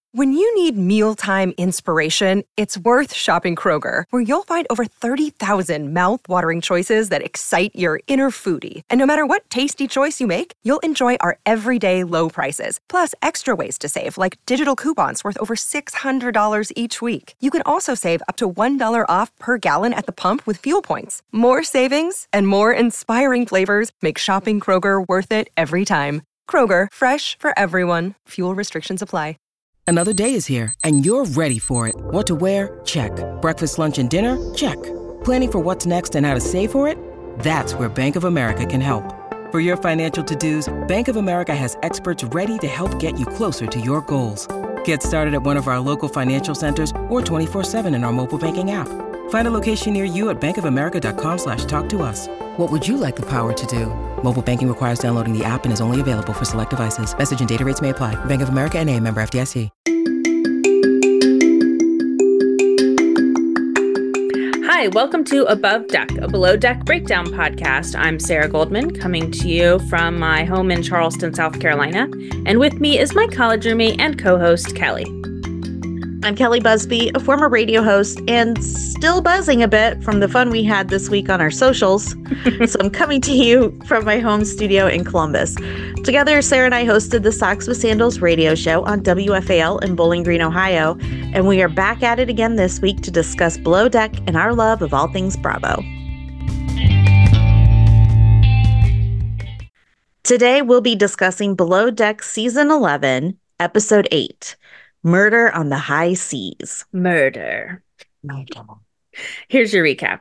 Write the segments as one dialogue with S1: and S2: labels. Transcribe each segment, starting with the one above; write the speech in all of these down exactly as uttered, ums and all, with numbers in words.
S1: When you need mealtime inspiration, it's worth shopping Kroger, where you'll find over thirty thousand mouth-watering choices that excite your inner foodie. And no matter what tasty choice you make, you'll enjoy our everyday low prices, plus extra ways to save, like digital coupons worth over six hundred dollars each week. You can also save up to one dollar off per gallon at the pump with fuel points. More savings and more inspiring flavors make shopping Kroger worth it every time. Kroger, fresh for everyone. Fuel restrictions apply.
S2: Another day is here, and you're ready for it. What to wear? Check. Breakfast, lunch, and dinner? Check. Planning for what's next and how to save for it? That's where Bank of America can help. For your financial to-dos, Bank of America has experts ready to help get you closer to your goals. Get started at one of our local financial centers or twenty-four seven in our mobile banking app. Find a location near you at bankofamerica.com slash talk to us. What would you like the power to do? Mobile banking requires downloading the app and is only available for select devices. Message and data rates may apply. Bank of America N A, member F D I C.
S3: Hi, welcome to Above Deck, a below deck breakdown podcast. I'm Sarah Goldman, coming to you from my home in Charleston, South Carolina. And with me is my college roommate and co-host, Kelly.
S4: I'm Kelly Busby, a former radio host and still buzzing a bit from the fun we had this week on our socials. So I'm coming to you from my home studio in Columbus. Together, Sarah and I hosted the Socks with Sandals radio show on W F A L in Bowling Green, Ohio. And we are back at it again this week to discuss Below Deck and our love of all things Bravo. Today, we'll be discussing Below Deck Season eleven, Episode eight. Murder on the High Seas.
S3: Murder.
S4: Murder.
S3: Here's your recap.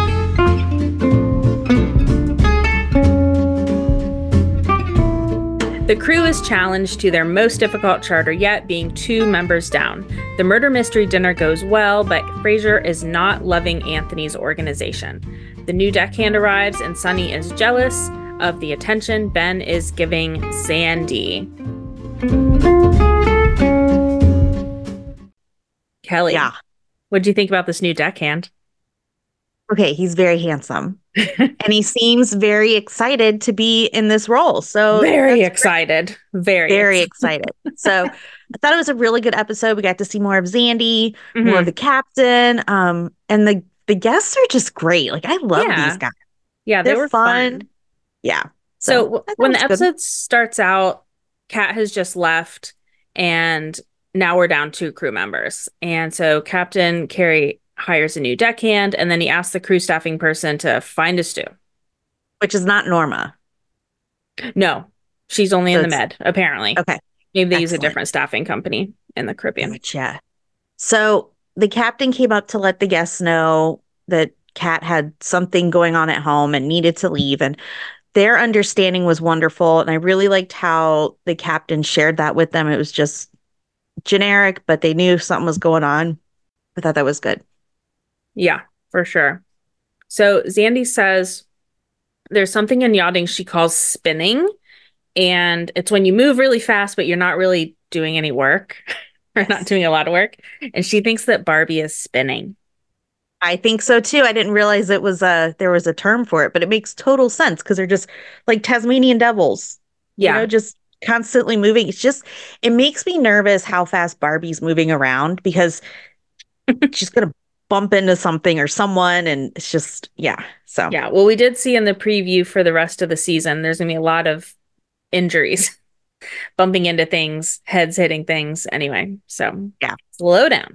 S3: The crew is challenged to their most difficult charter yet, being two members down. The murder mystery dinner goes well, but Fraser is not loving Anthony's organization. The new deckhand arrives, and Sonny is jealous of the attention Ben is giving Sandy. Kelly,
S4: yeah.
S3: What do you think about this new deckhand?
S4: Okay, he's very handsome. And he seems very excited to be in this role. So
S3: very excited. Very,
S4: very excited. So I thought it was a really good episode. We got to see more of Zandy, mm-hmm. more of the captain. Um, and the, the guests are just great. Like, I love
S3: yeah.
S4: these guys.
S3: Yeah, they
S4: They're
S3: were
S4: fun.
S3: fun.
S4: Yeah.
S3: So, so when the episode
S4: good.
S3: starts out, Kat has just left, and now we're down two crew members. And so Captain Carey hires a new deckhand, and then he asks the crew staffing person to find a stew.
S4: Which is not Norma.
S3: No, she's only
S4: so
S3: in the Med, apparently.
S4: Okay.
S3: Maybe they
S4: Excellent.
S3: use a different staffing company in the Caribbean.
S4: Gotcha. So the captain came up to let the guests know that Kat had something going on at home and needed to leave. And their understanding was wonderful. And I really liked how the captain shared that with them. It was just generic, but they knew something was going on. I thought that was good.
S3: Yeah, for sure. So Zandy says there's something in yachting she calls spinning, and it's when you move really fast, but you're not really doing any work or not doing a lot of work. And she thinks that Barbie is spinning.
S4: I think so too. I didn't realize it was a there was a term for it, but it makes total sense because they're just like Tasmanian devils.
S3: Yeah,
S4: you know, just constantly moving. It's just, it makes me nervous how fast Barbie's moving around because she's going to bump into something or someone. And it's just, yeah. So,
S3: yeah. Well, we did see in the preview for the rest of the season, there's going to be a lot of injuries, bumping into things, heads hitting things. Anyway, so
S4: yeah,
S3: slow down.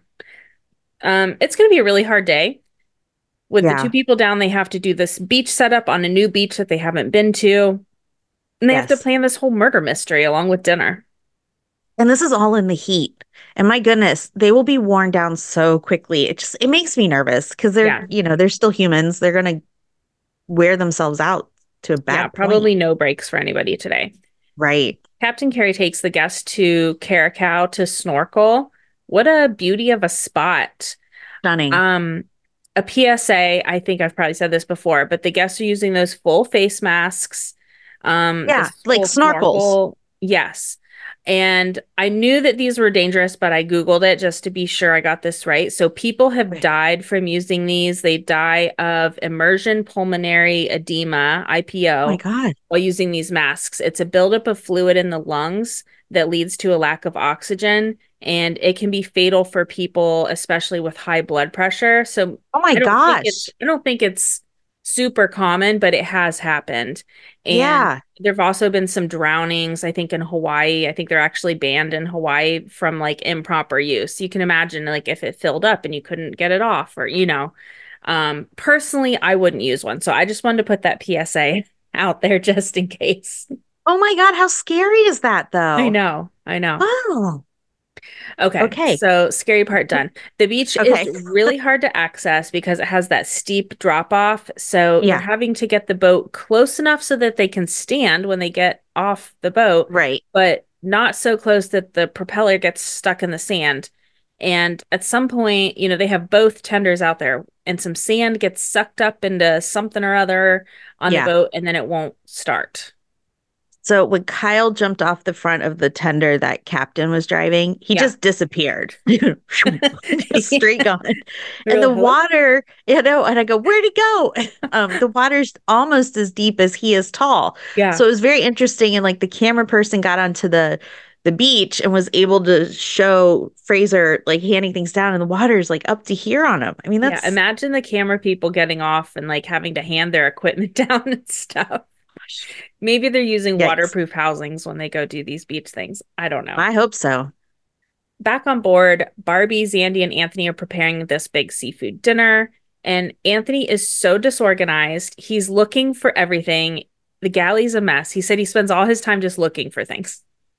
S3: Um, it's going to be a really hard day. With
S4: yeah.
S3: the two people down, they have to do this beach setup on a new beach that they haven't been to. And they
S4: yes.
S3: have to plan this whole murder mystery along with dinner.
S4: And this is all in the heat. And my goodness, they will be worn down so quickly. It just, it makes me nervous because they're, yeah. you know, they're still humans. They're going to wear themselves out to a bad
S3: Yeah,
S4: point.
S3: probably no breaks for anybody today.
S4: Right.
S3: Captain Carey takes the guests to Caracal to snorkel. What a beauty of a spot.
S4: Stunning.
S3: Um, a P S A, I think I've probably said this before, but the guests are using those full face masks. Um,
S4: yeah, like snorkels.
S3: Snorkel. Yes. And I knew that these were dangerous, but I Googled it just to be sure I got this right. So people have right. died from using these. They die of immersion pulmonary edema, I P O,
S4: oh my God.
S3: while using these masks. It's a buildup of fluid in the lungs that leads to a lack of oxygen. and it can be fatal for people, especially with high blood pressure. So
S4: Oh my
S3: I don't think it's
S4: gosh.
S3: I don't think it's super common, but it has happened. And
S4: Yeah.
S3: there've also been some drownings, I think in Hawaii. I think they're actually banned in Hawaii from like improper use. You can imagine like if it filled up and you couldn't get it off, or you know. Um, personally, I wouldn't use one. So I just wanted to put that P S A out there just in case.
S4: Oh my God, how scary is that
S3: I
S4: though?
S3: know, I know.
S4: Oh,
S3: Okay,
S4: okay.
S3: so scary part done. The beach is
S4: Okay.
S3: really hard to access because it has that steep drop off. So they're
S4: Yeah,
S3: having to get the boat close enough so that they can stand when they get off the boat,
S4: right.
S3: but not so close that the propeller gets stuck in the sand. And at some point, you know, they have both tenders out there and some sand gets sucked up into something or other on the
S4: Yeah.
S3: boat and then it won't start.
S4: So when Kyle jumped off the front of the tender that Captain was driving, he
S3: Yeah.
S4: just disappeared. Straight gone.
S3: You're
S4: And the
S3: like, "Hello?"
S4: water, you know, and I go, where'd it go? Um, the water's almost as deep as he is tall.
S3: Yeah.
S4: So it was very interesting. And like the camera person got onto the the beach and was able to show Fraser like handing things down, and the water's like up to here on him. I mean, that's
S3: Yeah, imagine the camera people getting off and like having to hand their equipment down and stuff. Maybe they're using
S4: Yikes.
S3: waterproof housings when they go do these beach things. I don't know.
S4: I hope so.
S3: Back on board, Barbie, Zandy, and Anthony are preparing this big seafood dinner. And Anthony is so disorganized. He's looking for everything. The galley's a mess. He said he spends all his time just looking for things.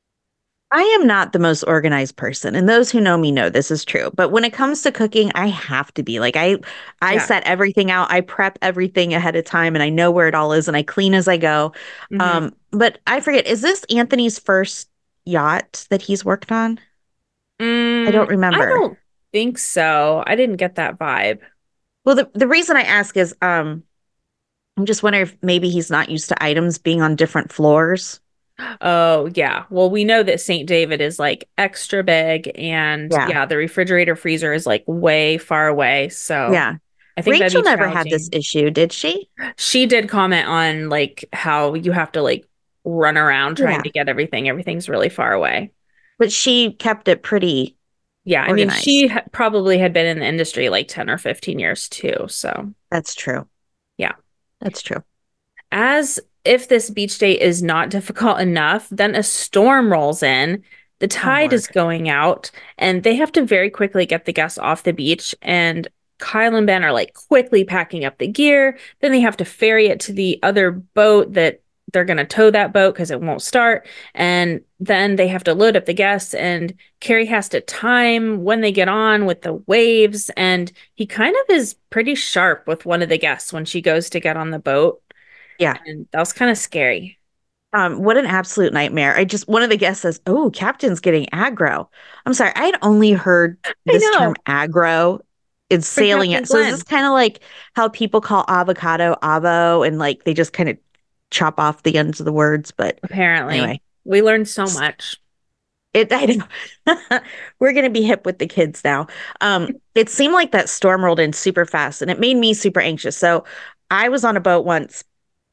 S4: I am not the most organized person, and those who know me know this is true. But when it comes to cooking, I have to be like I I
S3: Yeah.
S4: set everything out. I prep everything ahead of time and I know where it all is and I clean as I go.
S3: Mhm.
S4: Um, but I forget, is this Anthony's first yacht that he's worked on? I don't
S3: Mm, I
S4: remember.
S3: don't think so. I didn't get that vibe.
S4: Well, the, the reason I ask is um I'm just wondering if maybe he's not used to items being on different floors.
S3: Oh, yeah. Well, we know that Saint David is like extra big, and
S4: Yeah.
S3: yeah, the refrigerator freezer is like way far away. So
S4: Yeah.
S3: I think that'd
S4: Rachel
S3: be
S4: never had this
S3: challenging.
S4: issue, did she?
S3: She did comment on like how you have to like run around trying
S4: Yeah.
S3: to get everything. Everything's really far away.
S4: But she kept it pretty
S3: Yeah, I mean,
S4: organized.
S3: she ha- probably had been in the industry like ten or fifteen years too. So
S4: That's true.
S3: yeah.
S4: That's true.
S3: As if this beach day is not difficult enough, then a storm rolls in. The tide is
S4: Lord.
S3: going out, and they have to very quickly get the guests off the beach. And Kyle and Ben are like quickly packing up the gear. Then they have to ferry it to the other boat that they're going to tow that boat because it won't start. And then they have to load up the guests, and Carrie has to time when they get on with the waves. And he kind of is pretty sharp with one of the guests when she goes to get on the boat.
S4: Yeah.
S3: And that was kind of scary.
S4: Um, what an absolute nightmare. I just, one of the guests says, oh, Captain's getting aggro. I'm sorry. I had only heard this
S3: know.
S4: term aggro in sailing
S3: Captain
S4: it. So is
S3: Glenn.
S4: this kind of like how people call avocado avo and like they just kind of chop off the ends of the words? But
S3: Apparently.
S4: anyway,
S3: We learned so much.
S4: it, I know. We're going to be hip with the kids now. Um, it seemed like that storm rolled in super fast and it made me super anxious. So I was on a boat once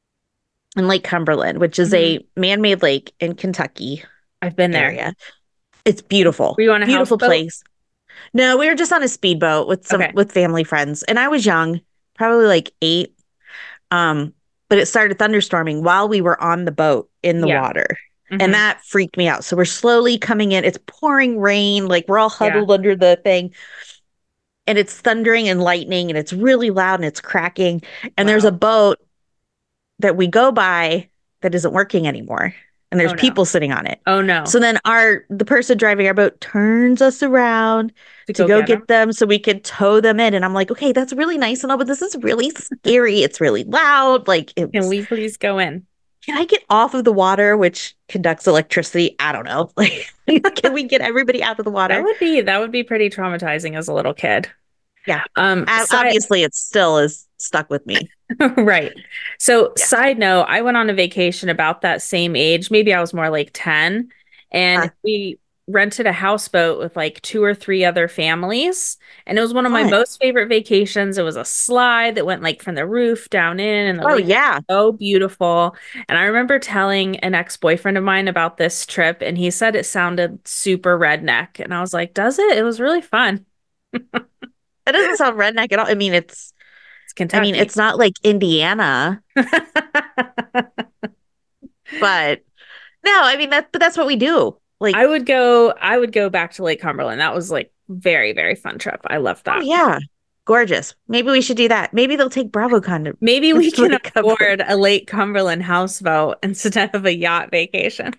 S4: in Lake Cumberland, which is a man-made lake in Kentucky
S3: I've been there.
S4: area. It's beautiful.
S3: Were you on a
S4: Beautiful
S3: houseboat?
S4: place. No, we were just on a speedboat with some
S3: Okay.
S4: with family friends, and I was young, probably like eight. Um, but it started thunderstorming while we were on the boat in the
S3: Yeah.
S4: water,
S3: Mhm.
S4: and that freaked me out. So we're slowly coming in. It's pouring rain, like we're all huddled
S3: Yeah.
S4: under the thing, and it's thundering and lightning, and it's really loud and it's cracking. And there's
S3: Wow.
S4: a boat that we go by that isn't working anymore, and there's
S3: Oh, no.
S4: people sitting on it.
S3: Oh no.
S4: So then our the person driving our boat turns us around
S3: to
S4: to
S3: go,
S4: go
S3: get,
S4: get,
S3: 'em?
S4: them so we could tow them in. And I'm like, okay, that's really nice and all, but this is really scary. It's really loud. Like, it
S3: Can
S4: was,
S3: we please go in?
S4: can I get off of the water, which conducts electricity? I don't know. Like, can we get everybody out of the
S3: That
S4: water?
S3: would be that would be pretty traumatizing as a little kid.
S4: Yeah.
S3: Um.
S4: Uh,
S3: side-
S4: obviously, it still is stuck with me.
S3: Right. So,
S4: Yeah.
S3: side note, I went on a vacation about that same age. Maybe I was more like ten. And
S4: Huh.
S3: we rented a houseboat with like two or three other families. And it was one of my
S4: Fun.
S3: most favorite vacations. It was a slide that went like from the roof down in, and the
S4: Oh
S3: lake was
S4: yeah.
S3: so beautiful. And I remember telling an ex-boyfriend of mine about this trip, and he said it sounded super redneck. And I was like, does it? It was really fun.
S4: That doesn't sound redneck at all. I mean, it's
S3: It's
S4: I mean,
S3: Kentucky.
S4: it's not like Indiana, but no, I mean that but that's what we do. Like,
S3: I would go, I would go back to Lake Cumberland. That was like very, very fun trip. I loved
S4: oh
S3: that.
S4: yeah. Gorgeous. Maybe we should do that. Maybe they'll take BravoCon to
S3: Maybe we can
S4: Lake Cumberland.
S3: afford a Lake Cumberland houseboat instead of a yacht vacation.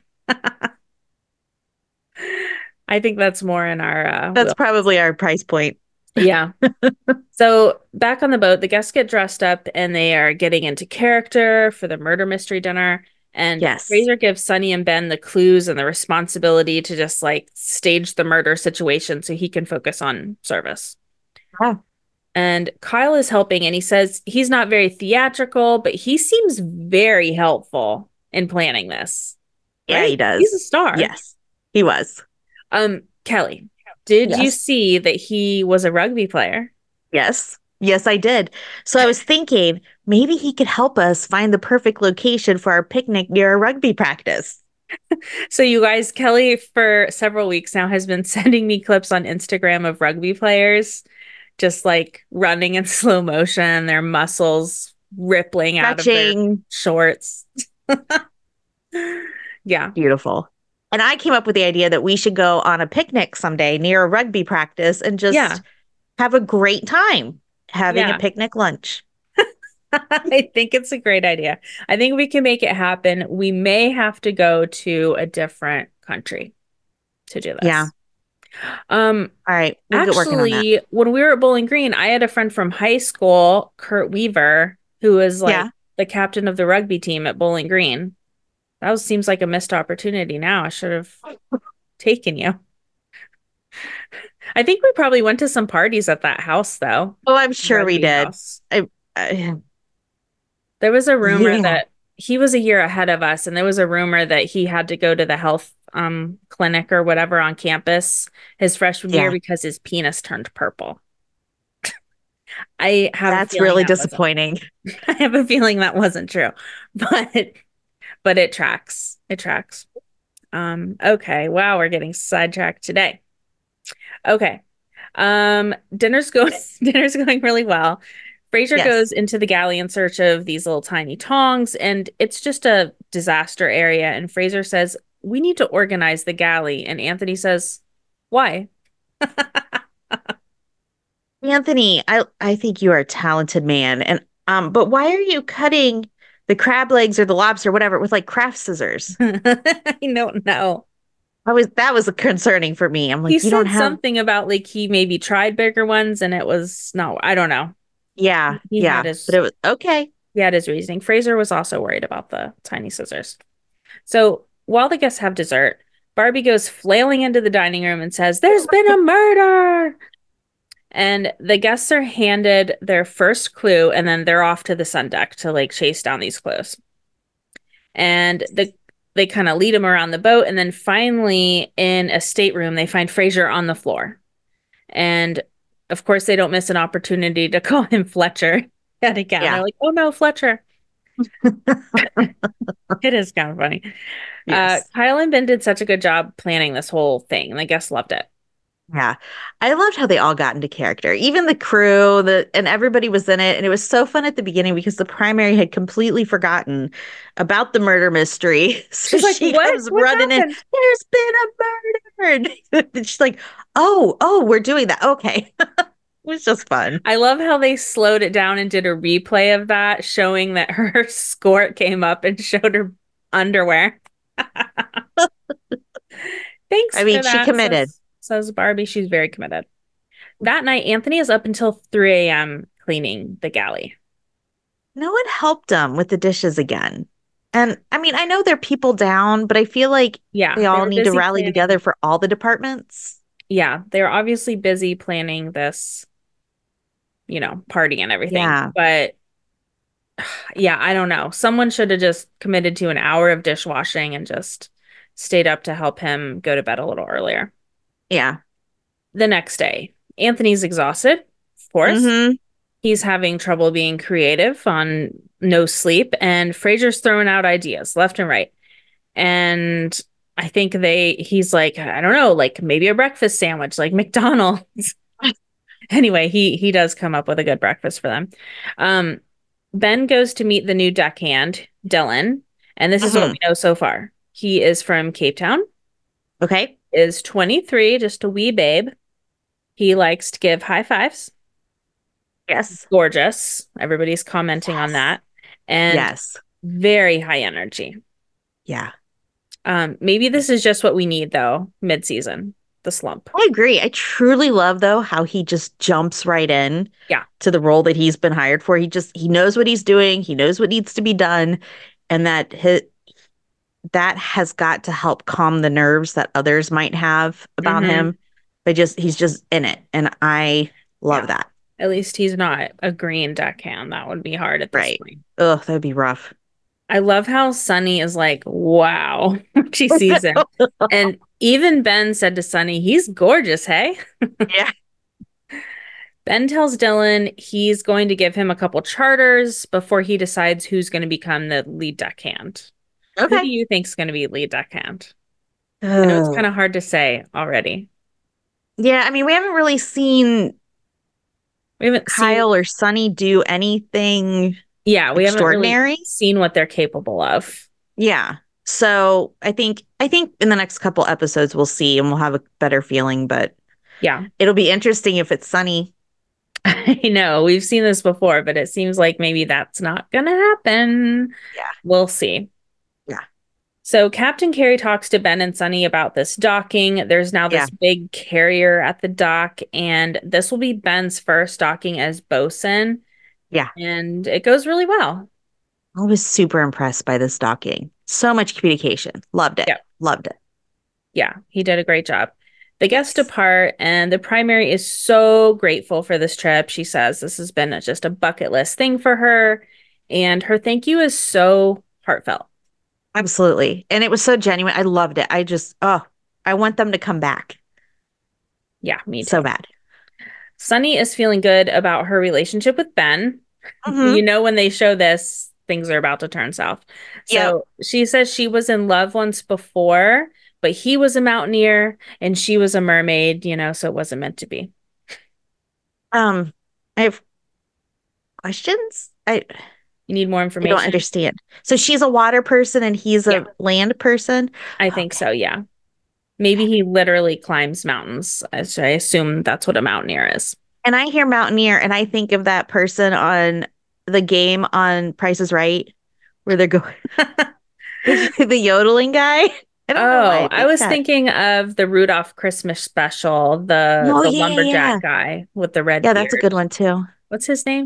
S3: I think that's more in our uh,
S4: That's
S3: wheel.
S4: probably our price point.
S3: Yeah. So back on the boat, the guests get dressed up and they are getting into character for the murder mystery dinner. And
S4: Yes.
S3: Fraser gives Sonny and Ben the clues and the responsibility to just like stage the murder situation so he can focus on service.
S4: Yeah.
S3: And Kyle is helping, and he says he's not very theatrical, but he seems very helpful in planning this.
S4: Yeah,
S3: Right?
S4: he does.
S3: He's a star.
S4: Yes, he was.
S3: Um, Kelly, did you
S4: Yes.
S3: see that he was a rugby player?
S4: Yes. Yes, I did. So I was thinking maybe he could help us find the perfect location for our picnic near a rugby practice.
S3: So you guys, Kelly for several weeks now has been sending me clips on Instagram of rugby players just like running in slow motion, their muscles rippling out of their
S4: Stretching.
S3: shorts. Yeah.
S4: Beautiful. And I came up with the idea that we should go on a picnic someday near a rugby practice and just
S3: Yeah.
S4: have a great time having
S3: Yeah.
S4: a picnic lunch.
S3: I think it's a great idea. I think we can make it happen. We may have to go to a different country to do this.
S4: Yeah.
S3: Um,
S4: All right. We'll get working on that.
S3: actually, when we were at Bowling Green, I had a friend from high school, Kurt Weaver, who was like
S4: Yeah.
S3: the captain of the rugby team at Bowling Green. That was, seems like a missed opportunity now. I should have taken you. I think we probably went to some parties at that house, though.
S4: Oh, I'm sure we
S3: Rugby
S4: did.
S3: house.
S4: I, I,
S3: There was a rumor
S4: Yeah.
S3: that he was a year ahead of us, and there was a rumor that he had to go to the health um clinic or whatever on campus his freshman year
S4: Yeah.
S3: because his penis turned purple. I have a
S4: that's
S3: feeling
S4: really
S3: that wasn't-
S4: disappointing.
S3: I have a feeling that wasn't true, but but it tracks. It tracks. Um, okay. Wow, we're getting sidetracked today. Okay. Um, dinner's going dinner's going really well. Fraser
S4: Yes.
S3: goes into the galley in search of these little tiny tongs, and it's just a disaster area. And Fraser says, "We need to organize the galley." And Anthony says, "Why?"
S4: Anthony, I I think you are a talented man, and um, but why are you cutting the crab legs or the lobster, whatever, with like craft scissors?
S3: I don't know.
S4: I was that was concerning for me. I'm like,
S3: He
S4: you
S3: said
S4: don't have,
S3: something about like he maybe tried bigger ones, and it was no, I don't know.
S4: yeah,
S3: he
S4: yeah,
S3: had his-
S4: but it was okay.
S3: He had his reasoning. Fraser was also worried about the tiny scissors. So while the guests have dessert, Barbie goes flailing into the dining room and says, "There's been a murder." And the guests are handed their first clue, and then they're off to the sun deck to like chase down these clues. And the they kind of lead him around the boat, and then finally in a stateroom, they find Fraser on the floor. And of course, they don't miss an opportunity to call him Fletcher yet again.
S4: Yeah.
S3: They're like, "Oh no, Fletcher." It is kind of funny.
S4: Yes.
S3: Uh, Kyle and Ben did such a good job planning this whole thing, and the guests loved it.
S4: Yeah. I loved how they all got into character. Even the crew, the and everybody was in it. And it was so fun at the beginning because the primary had completely forgotten about the murder mystery. So
S3: She's like,
S4: she
S3: "What?
S4: comes
S3: What
S4: running in.
S3: happened?"
S4: There's been a murder. And she's like, oh, oh, we're doing that. Okay. It was just fun.
S3: I love how they slowed it down and did a replay of that, showing that her skirt came up and showed her underwear. Thanks.
S4: I mean,
S3: for
S4: she
S3: that,
S4: committed.
S3: Says, says Barbie. She's very committed. That night, Anthony is up until three a.m. cleaning the galley.
S4: No one helped them with the dishes again. And I mean, I know they're people down, but I feel like
S3: Yeah,
S4: they
S3: they
S4: all
S3: were
S4: need to
S3: busy
S4: rally
S3: planning-
S4: together for all the departments.
S3: Yeah, they're obviously busy planning this, you know, party and everything.
S4: Yeah.
S3: But yeah, I don't know. Someone should have just committed to an hour of dishwashing and just stayed up to help him go to bed a little earlier.
S4: Yeah.
S3: The next day, Anthony's exhausted, of course.
S4: Mm-hmm.
S3: He's having trouble being creative on no sleep, and Fraser's throwing out ideas left and right. And I think they, he's like, I don't know, like maybe a breakfast sandwich, like McDonald's. Anyway, he he does come up with a good breakfast for them. Um, Ben goes to meet the new deckhand, Dylan, and this is
S4: Mhm.
S3: what we know so far. He is from Cape Town,
S4: Okay.
S3: is twenty-three, just a wee babe. He likes to give high fives.
S4: Yes.
S3: Gorgeous. Everybody's commenting on
S4: Yes.
S3: that. And
S4: Yes.
S3: very high energy.
S4: Yeah.
S3: Um, maybe this is just what we need, though, mid-season, the slump.
S4: I agree. I truly love though how he just jumps right in
S3: Yeah.
S4: to the role that he's been hired for. He just he knows what he's doing. He knows what needs to be done, and that his, that has got to help calm the nerves that others might have about
S3: Mhm.
S4: him. But just he's just in it, and I love
S3: Yeah.
S4: that.
S3: At least he's not a green deckhand. That would be hard at this
S4: Right.
S3: point.
S4: Ugh, that would be rough.
S3: I love how Sunny is like, wow, when she sees him. And even Ben said to Sunny, he's gorgeous, hey?
S4: Yeah.
S3: Ben tells Dylan he's going to give him a couple charters before he decides who's going to become the lead deckhand. Who do
S4: Okay.
S3: you think is going to be lead deckhand? I know it's
S4: Ugh.
S3: kind of hard to say already.
S4: Yeah, I mean, we haven't really seen
S3: We haven't seen,
S4: Kyle or Sunny do anything.
S3: yeah, we haven't
S4: extraordinary.
S3: really seen what they're capable of.
S4: Yeah. So I think I think in the next couple episodes we'll see and we'll have a better feeling, but
S3: Yeah,
S4: it'll be interesting if it's Sunny.
S3: I know we've seen this before, but it seems like maybe that's not going to happen.
S4: Yeah.
S3: We'll see.
S4: Yeah.
S3: So Captain Carey talks to Ben and Sunny about this docking. There's now this
S4: Yeah.
S3: big carrier at the dock, and this will be Ben's first docking as bosun.
S4: Yeah.
S3: And it goes really well.
S4: I was super impressed by this docking. So much communication. Loved it.
S3: Yeah.
S4: Loved it.
S3: Yeah, he did a great job. The guests depart, and the primary is so grateful for this trip. She says this has been a- just a bucket list thing for her, and her thank you is so heartfelt.
S4: Absolutely. And it was so genuine. I loved it. I just, oh, I want them to come back
S3: Yeah, me too.
S4: so bad.
S3: Sunny is feeling good about her relationship with Ben.
S4: Mhm.
S3: You know, when they show this, things are about to turn south. So she says she was in love once before, but he was a mountaineer and she was a mermaid, you know, so it wasn't meant to be.
S4: Um, I have questions. I,
S3: You need more
S4: I
S3: information?
S4: don't understand. So she's a water person and he's a
S3: Yeah.
S4: land person.
S3: I think so, yeah. Maybe he literally climbs mountains. So I assume that's what a mountaineer is.
S4: And I hear mountaineer and I think of that person on the game on Price is Right, where they're going the yodeling guy. I don't know why
S3: Oh, I
S4: think
S3: was
S4: that.
S3: thinking of the Rudolph Christmas special, the,
S4: Oh,
S3: the
S4: yeah,
S3: lumberjack
S4: yeah.
S3: guy with the red
S4: Yeah, that's a
S3: beard.
S4: good one too.
S3: What's his name?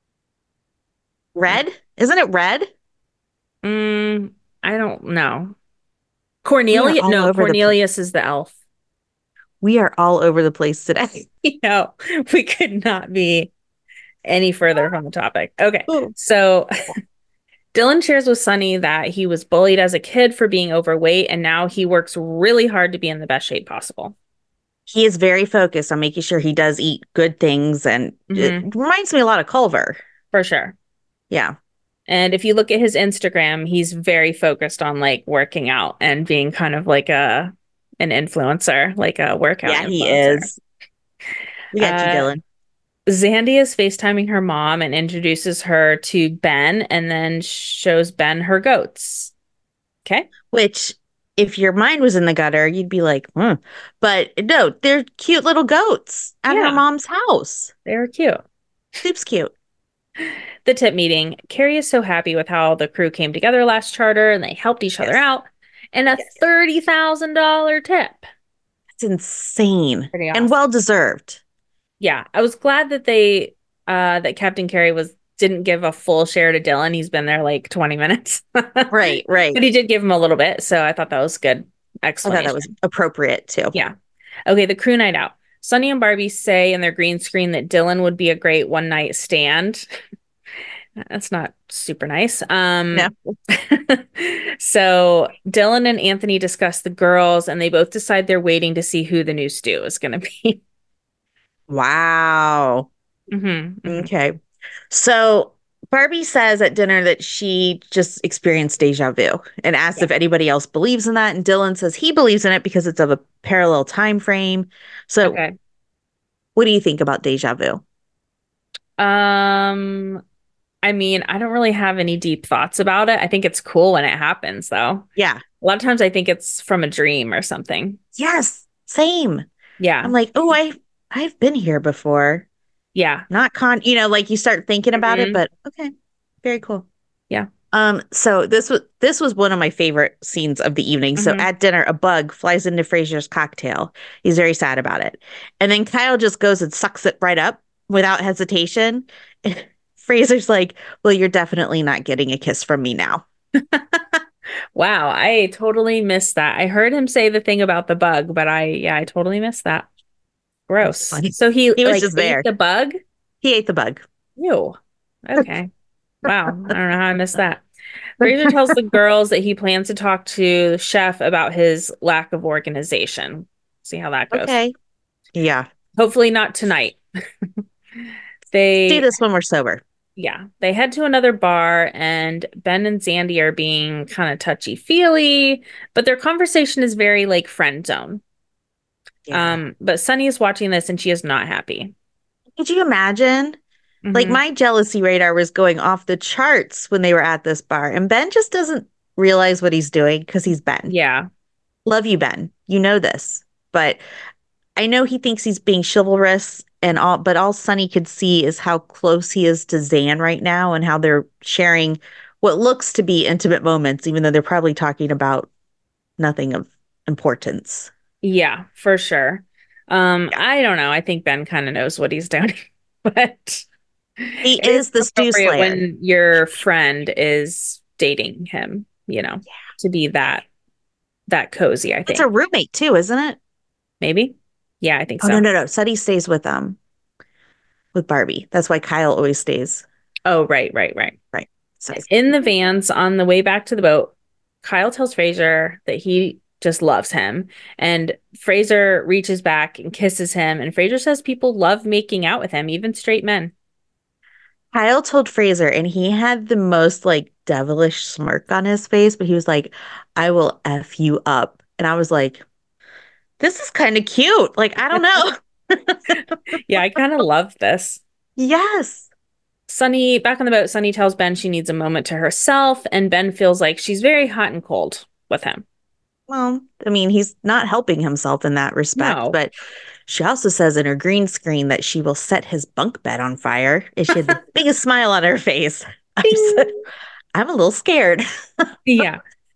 S4: Red? Isn't it Red?
S3: Mm, I don't know. Cornelius?
S4: all
S3: No,
S4: over the pla-
S3: Cornelius is the elf.
S4: We are all over the place today.
S3: You know, we could not be any further from the topic. Okay,
S4: Ooh.
S3: so Dylan shares with Sunny that he was bullied as a kid for being overweight, and now he works really hard to be in the best shape possible.
S4: He is very focused on making sure he does eat good things, and
S3: Mhm.
S4: it reminds me a lot of Culver.
S3: For sure.
S4: Yeah.
S3: And if you look at his Instagram, he's very focused on like working out and being kind of like a an influencer, like a workout
S4: Yeah, he
S3: influencer.
S4: is. We got you,
S3: Uh,
S4: Dylan.
S3: Zandy is FaceTiming her mom and introduces her to Ben and then shows Ben her goats. Okay.
S4: Which, if your mind was in the gutter, you'd be like, hmm. But no, they're cute little goats at
S3: Yeah.
S4: her mom's house.
S3: They were cute.
S4: Soup's cute.
S3: The tip meeting. Carrie is so happy with how the crew came together last charter and they helped each other
S4: Yes.
S3: out. And a
S4: Yes.
S3: thirty thousand dollars tip.
S4: It's insane
S3: Pretty
S4: and
S3: awesome.
S4: well deserved.
S3: Yeah, I was glad that they uh that Captain Carey was didn't give a full share to Dylan. He's been there like twenty minutes.
S4: Right, right.
S3: But he did give him a little bit, so I thought that was good
S4: I
S3: explanation.
S4: thought that was appropriate too.
S3: Yeah. Okay, the crew night out. Sunny and Barbie say in their green screen that Dylan would be a great one night stand. That's not super nice. Um,
S4: No.
S3: so Dylan and Anthony discuss the girls, and they both decide they're waiting to see who the new stew is going to be.
S4: Wow.
S3: hmm hmm
S4: Okay. So Barbie says at dinner that she just experienced deja vu and asks
S3: Yeah.
S4: if anybody else believes in that. And Dylan says he believes in it because it's of a parallel time frame. So
S3: Okay.
S4: what do you think about deja vu?
S3: Um, I mean, I don't really have any deep thoughts about it. I think it's cool when it happens, though.
S4: Yeah.
S3: A lot of times I think it's from a dream or something.
S4: Yes. Same. I'm
S3: Yeah.
S4: like, oh, I I've been here before.
S3: Yeah.
S4: Not con, you know, like you start thinking about it,
S3: hmm
S4: but okay. Very cool.
S3: Yeah.
S4: Um, so this was this was one of my favorite scenes of the evening. So
S3: hmm
S4: at dinner, a bug flies into Fraser's cocktail. He's very sad about it. And then Kyle just goes and sucks it right up without hesitation. And Fraser's like, well, you're definitely not getting a kiss from me now.
S3: Wow, I totally missed that. I heard him say the thing about the bug, but I, yeah, I totally missed that.
S4: It's
S3: Gross.
S4: funny.
S3: So he
S4: He was
S3: like
S4: just
S3: ate
S4: there.
S3: the bug?
S4: He ate the bug.
S3: Ew. Okay. Wow. I don't know how I missed that. Fraser tells the girls that he plans to talk to the chef about his lack of organization. See how that goes.
S4: Okay. Yeah.
S3: Hopefully not tonight.
S4: Do
S3: They,
S4: this when we're sober.
S3: yeah, they head to another bar and Ben and Zandy are being kind of touchy-feely, but their conversation is very like friend zone.
S4: Yeah.
S3: Um, but Sunny is watching this and she is not happy.
S4: Could you imagine? Like
S3: Mhm.
S4: my jealousy radar was going off the charts when they were at this bar, and Ben just doesn't realize what he's doing because he's Ben.
S3: Yeah.
S4: Love you, Ben. You know this, but I know he thinks he's being chivalrous and all, but all Sonny could see is how close he is to Zan right now and how they're sharing what looks to be intimate moments, even though they're probably talking about nothing of importance.
S3: Yeah, for sure. Um,
S4: Yeah.
S3: I don't know. I think Ben kind of knows what he's doing, but
S4: He
S3: it is
S4: is the stew
S3: appropriate
S4: slayer.
S3: when your friend is dating him, you know, to be that that cozy, I
S4: It's
S3: think.
S4: a roommate too, isn't it?
S3: Maybe. Yeah, I think
S4: Oh,
S3: so.
S4: no, no, no. Sonny stays with um with Barbie. That's why Kyle always stays.
S3: Oh, right, right, right.
S4: Right. So
S3: In the vans on the way back to the boat, Kyle tells Fraser that he just loves him. And Fraser reaches back and kisses him. And Fraser says people love making out with him, even straight men.
S4: Kyle told Fraser, and he had the most like devilish smirk on his face, but he was like, I will F you up. And I was like, this is kind of cute. Like, I don't know.
S3: Yeah, I kind of love this.
S4: Yes.
S3: Sunny, back on the boat, Sunny tells Ben she needs a moment to herself, and Ben feels like she's very hot and cold with him.
S4: Well, I mean, he's not helping himself in that respect,
S3: No.
S4: but she also says in her green screen that she will set his bunk bed on fire. And she had the biggest smile on her face. I'm, so, I'm a little scared.
S3: Yeah.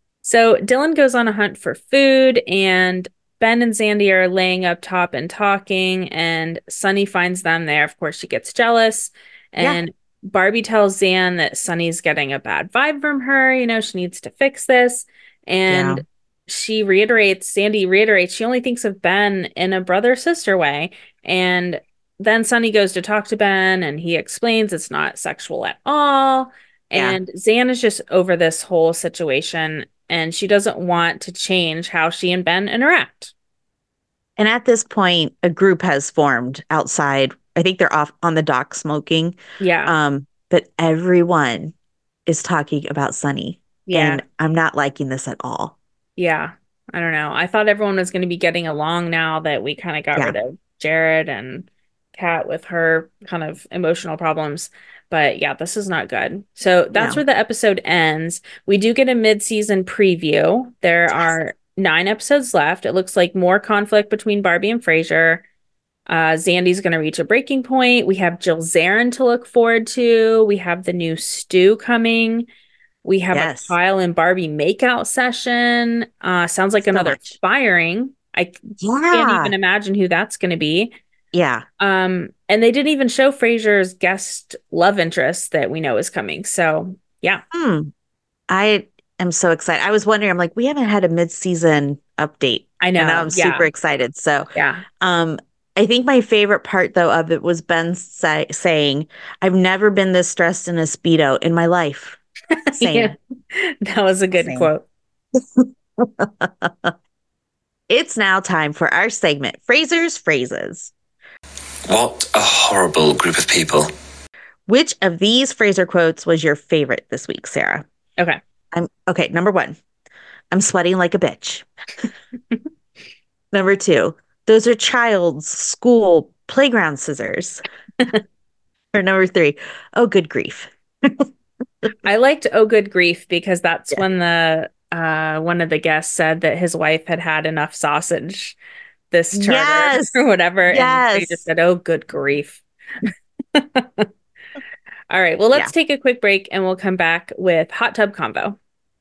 S3: So Dylan goes on a hunt for food, and Ben and Zandy are laying up top and talking, and Sunny finds them there. Of course, she gets jealous, and Barbie tells Zan that Sunny's getting a bad vibe from her. You know, she needs to fix this. And
S4: Yeah.
S3: she reiterates, Sandy reiterates, she only thinks of Ben in a brother-sister way. And then Sunny goes to talk to Ben, and he explains it's not sexual at all.
S4: Yeah.
S3: And Zan is just over this whole situation, and she doesn't want to change how she and Ben interact.
S4: And at this point, a group has formed outside. I think they're off on the dock smoking.
S3: Yeah.
S4: Um, but everyone is talking about Sunny.
S3: Yeah.
S4: And I'm not liking this at all.
S3: Yeah. I don't know. I thought everyone was going to be getting along now that we kind of got
S4: Yeah.
S3: rid of Jared and Kat with her kind of emotional problems. But yeah, this is not good. So that's
S4: No.
S3: where the episode ends. We do get a mid-season preview. There are nine episodes left. It looks like more conflict between Barbie and Fraser. Uh, Zandy's going to reach a breaking point. We have Jill Zarin to look forward to. We have the new stew coming. We have
S4: Yes.
S3: a Kyle and Barbie makeout session. Uh, sounds like
S4: So
S3: another
S4: much.
S3: firing. I can't
S4: Yeah.
S3: even imagine who that's going to be.
S4: Yeah.
S3: Um, and they didn't even show Fraser's guest love interest that we know is coming. So yeah,
S4: Hmm. I am so excited. I was wondering, I'm like, we haven't had a mid-season update.
S3: I know.
S4: And now I'm
S3: Yeah.
S4: super excited. So
S3: Yeah.
S4: um I think my favorite part, though, of it was Ben say- saying, I've never been this stressed in a Speedo in my life. Same.
S3: Yeah, that was a good
S4: Same.
S3: quote.
S4: It's now time for our segment, Fraser's Phrases.
S5: What a horrible group of people.
S4: Which of these Fraser quotes was your favorite this week, Sarah?
S3: Okay.
S4: I'm okay. Number one, I'm sweating like a bitch. Number two, those are child's school playground scissors. Or number three, oh, good grief.
S3: I liked Oh Good Grief because that's
S4: Yeah.
S3: when the uh, one of the guests said that his wife had had enough sausage this charter
S4: Yes.
S3: or whatever. And they
S4: Yes.
S3: just said, oh, good grief. All right. Well, let's
S4: Yeah.
S3: take a quick break and we'll come back with Hot Tub Convo.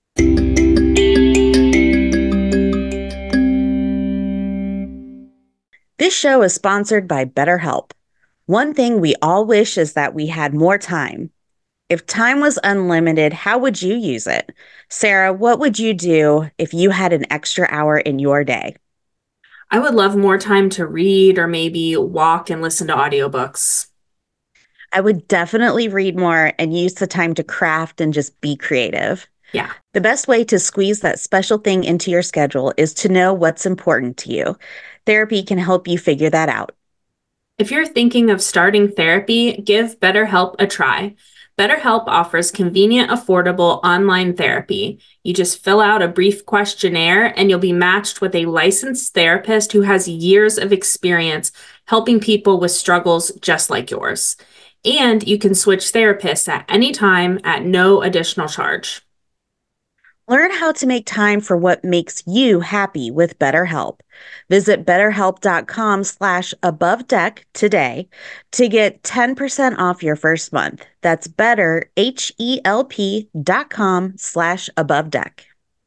S4: This show is sponsored by BetterHelp. One thing we all wish is that we had more time. If time was unlimited, how would you use it? Sarah, what would you do if you had an extra hour in your day?
S3: I would love more time to read or maybe walk and listen to audiobooks.
S4: I would definitely read more and use the time to craft and just be creative.
S3: Yeah.
S4: The best way to squeeze that special thing into your schedule is to know what's important to you. Therapy can help you figure that out.
S3: If you're thinking of starting therapy, give BetterHelp a try. BetterHelp offers convenient, affordable online therapy. You just fill out a brief questionnaire and you'll be matched with a licensed therapist who has years of experience helping people with struggles just like yours. And you can switch therapists at any time at no additional charge.
S4: Learn how to make time for what makes you happy with BetterHelp. Visit betterhelp.com slash above deck today to get ten percent off your first month. That's better, H-E-L-P dot com slash above deck.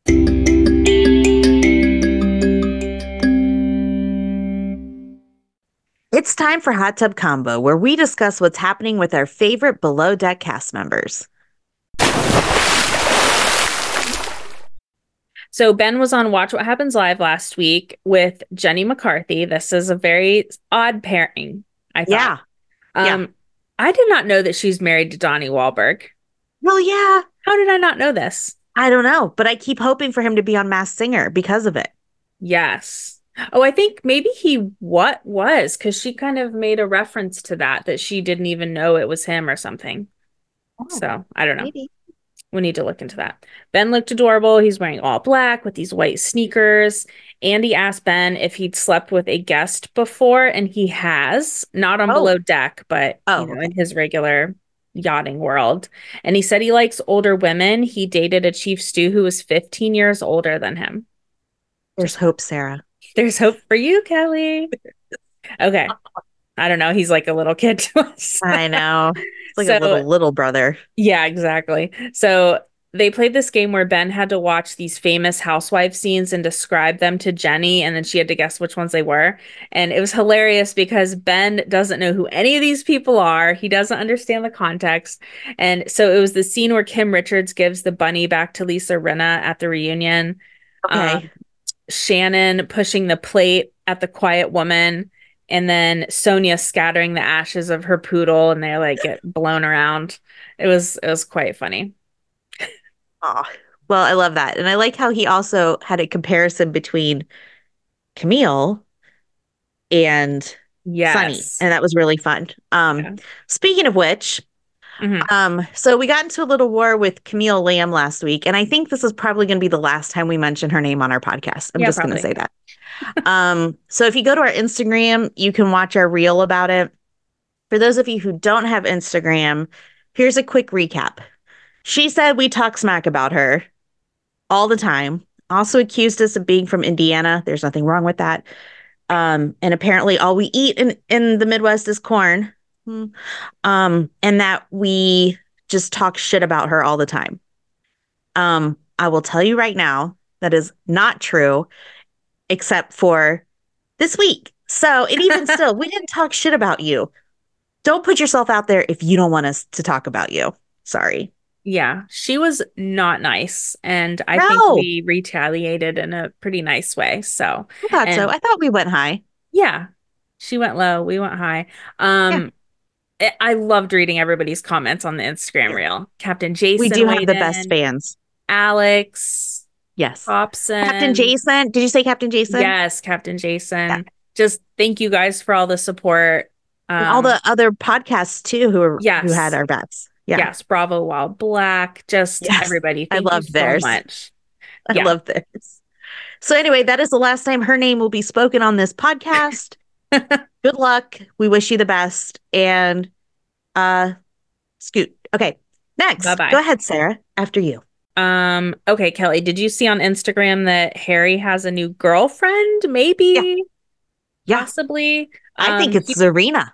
S4: It's time for Hot Tub Combo, where we discuss what's happening with our favorite Below Deck cast members.
S3: So Ben was on Watch What Happens Live last week with Jenny McCarthy. This is a very odd pairing, I thought.
S4: Yeah.
S3: Um,
S4: yeah.
S3: I did not know that she's married to Donnie Wahlberg.
S4: Well, yeah.
S3: How did I not know this?
S4: I don't know, but I keep hoping for him to be on Masked Singer because of it.
S3: Yes. Oh, I think maybe he what was, because she kind of made a reference to that, that she didn't even know it was him or something.
S4: Oh,
S3: so I don't know.
S4: Maybe.
S3: We need to look into that. Ben looked adorable. He's wearing all black with these white sneakers. Andy asked Ben if he'd slept with a guest before, and he has. Not on
S4: Oh.
S3: Below Deck, but
S4: Oh,
S3: you know,
S4: okay.
S3: in his regular yachting world. And he said he likes older women. He dated a chief stew who was fifteen years older than him.
S4: There's hope, Sarah.
S3: There's hope for you, Kelly. Okay. I don't know. He's like a little kid to us.
S4: I know. It's like
S3: So-
S4: a little, little brother.
S3: Yeah, exactly. So they played this game where Ben had to watch these famous housewife scenes and describe them to Jenny, and then she had to guess which ones they were. And it was hilarious because Ben doesn't know who any of these people are. He doesn't understand the context. And so it was the scene where Kim Richards gives the bunny back to Lisa Rinna at the reunion.
S4: Okay.
S3: Um, Shannon pushing the plate at the quiet woman, and then Sonia scattering the ashes of her poodle, and they like get blown around. It was it was quite funny.
S4: Aw. Well, I love that. And I like how he also had a comparison between Camille and Sunny.
S3: Yes.
S4: And that was really fun. Um,
S3: Yeah.
S4: Speaking of which,
S3: Mhm.
S4: um, so we got into a little war with Camille Lamb last week, and I think this is probably going to be the last time we mention her name on our podcast. I'm
S3: Yeah,
S4: just going to
S3: probably.
S4: say that. um, so if you go to our Instagram, you can watch our reel about it. For those of you who don't have Instagram, here's a quick recap. She said we talk smack about her all the time. Also accused us of being from Indiana. There's nothing wrong with that. Um, and apparently all we eat in, in the Midwest is corn. Hmm. Um, and that we just talk shit about her all the time. Um, I will tell you right now, that is not true, except for this week. So, and even still, we didn't talk shit about you. Don't put yourself out there if you don't want us to talk about you. Sorry.
S3: Yeah, she was not nice, and I
S4: No.
S3: think we retaliated in a pretty nice way. So
S4: I thought so.
S3: And-
S4: I thought we went high.
S3: yeah, She went low. We went high. Um, I I loved reading everybody's comments on the Instagram reel. Captain Jason
S4: We do have
S3: weighed
S4: the best
S3: in,
S4: fans.
S3: Alex,
S4: Yes.
S3: Hobson.
S4: Captain Jason. Did you say Captain Jason?
S3: Yes, Captain Jason.
S4: Yeah.
S3: Just thank you guys for all the support. Um,
S4: And all the other podcasts too who were
S3: yes.
S4: who had our bets. Yeah.
S3: Yes, Bravo While Black. Just
S4: Yes.
S3: everybody.
S4: I
S3: Thank
S4: love
S3: you
S4: theirs.
S3: so much.
S4: I
S3: Yeah.
S4: love theirs. So anyway, that is the last time her name will be spoken on this podcast. Good luck. We wish you the best. And uh scoot. Okay. Next.
S3: Bye-bye.
S4: Go ahead, Sarah. After you.
S3: Um, okay, Kelly, did you see on Instagram that Harry has a new girlfriend? Maybe,
S4: Yeah.
S3: possibly.
S4: I think
S3: Um,
S4: it's Zarina.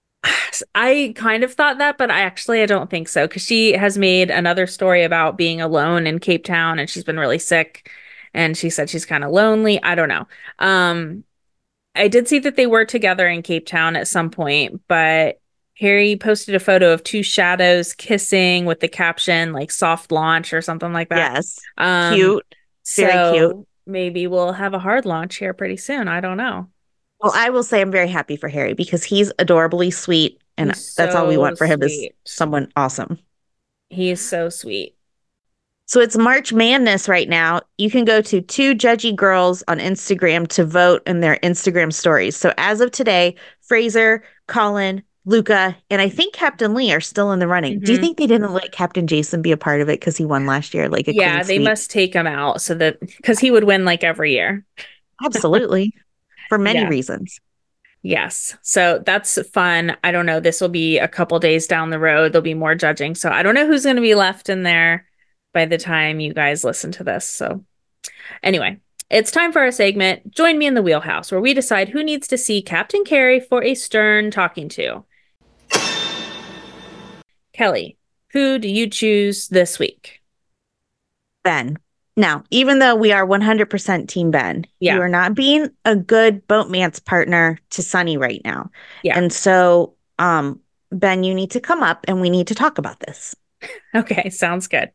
S3: I kind of thought that, but I actually I don't think so because she has made another story about being alone in Cape Town and she's been really sick and she said she's kind of lonely. I don't know. Um, I did see that they were together in Cape Town at some point, but Harry posted a photo of two shadows kissing with the caption like soft launch or something like that.
S4: Yes.
S3: Um,
S4: Cute. Very
S3: so
S4: cute.
S3: maybe we'll have a hard launch here pretty soon. I don't know.
S4: Well, I will say I'm very happy for Harry because he's adorably sweet. And
S3: He's
S4: that's all we
S3: so
S4: want for him is
S3: sweet.
S4: someone awesome.
S3: He is so sweet.
S4: So it's March Madness right now. You can go to Two Judgy Girls on Instagram to vote in their Instagram stories. So as of today, Fraser, Colin, Luca, and I think Captain Lee are still in the running. Do you
S3: Mhm.
S4: think they didn't let Captain Jason be a part of it because he won last year? Like a
S3: Yeah,
S4: clean
S3: they
S4: sweep?
S3: must take him out so that because he would win like every year.
S4: Absolutely. For many
S3: Yeah.
S4: reasons.
S3: Yes. So that's fun. I don't know. This will be a couple days down the road. There'll be more judging. So I don't know who's going to be left in there by the time you guys listen to this. So anyway, it's time for our segment, Join Me in the Wheelhouse, where we decide who needs to see Captain Carey for a stern talking to. Kelly, who do you choose this week?
S4: Ben. Now, even though we are one hundred percent Team Ben,
S3: Yeah.
S4: you are not being a good boatman's partner to Sunny right now.
S3: Yeah.
S4: And so, um, Ben, you need to come up and we need to talk about this.
S3: Okay, sounds good.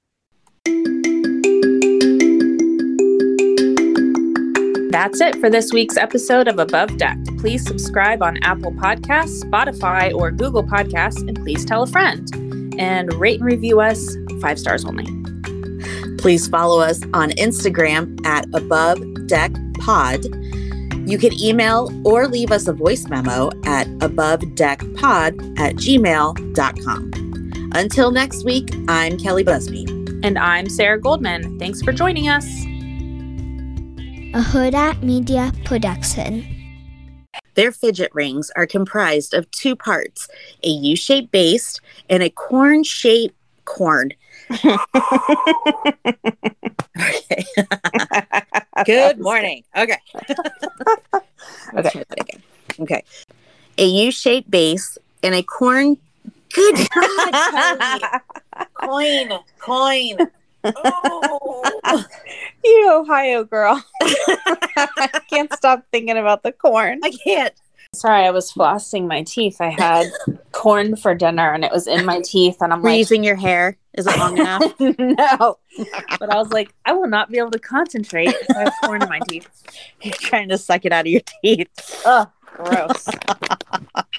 S3: That's it for this week's episode of Above Deck. Please subscribe on Apple Podcasts, Spotify, or Google Podcasts, and please tell a friend. And rate and review us five stars only.
S4: Please follow us on Instagram at Above Deck Pod. You can email or leave us a voice memo at abovedeckpod at gmail dot com. Until next week, I'm Kelly Busby.
S3: And I'm Sarah Goldman. Thanks for joining us.
S6: A Huda Media Production.
S4: Their fidget rings are comprised of two parts, a U-shaped base and a corn-shaped corn. Okay. Good morning. Okay. Let's try that again. Okay. A U-shaped base and a corn. Good God, Kelly. Coin. Coin. Oh.
S3: You Ohio girl. I can't stop thinking about the corn.
S4: I can't.
S3: Sorry, I was flossing my teeth. I had corn for dinner and it was in my teeth. And I'm
S4: Were you
S3: like,
S4: using your hair? Is it long enough?
S3: no. But I was like, I will not be able to concentrate if I have corn in my teeth.
S4: You're trying to suck it out of your teeth.
S3: Ugh, gross.